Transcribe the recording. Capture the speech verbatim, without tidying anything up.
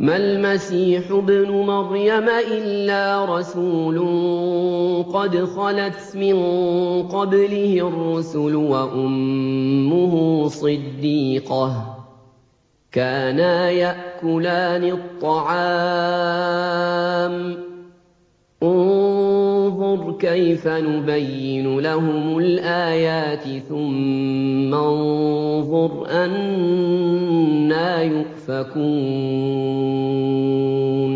مَا الْمَسِيحُ ابْنُ مَرْيَمَ إِلَّا رَسُولٌ قَدْ خَلَتْ مِن قَبْلِهِ الرُّسُلُ وَأُمُّهُ صِدِّيقَةٌ ۖ كَانَا يَأْكُلَانِ الطَّعَامَ ۗ انظُرْ كَيْفَ نُبَيِّنُ لَهُمُ الْآيَاتِ ثُمَّ انظُرْ أَنَّىٰ يُؤْفَكُونَ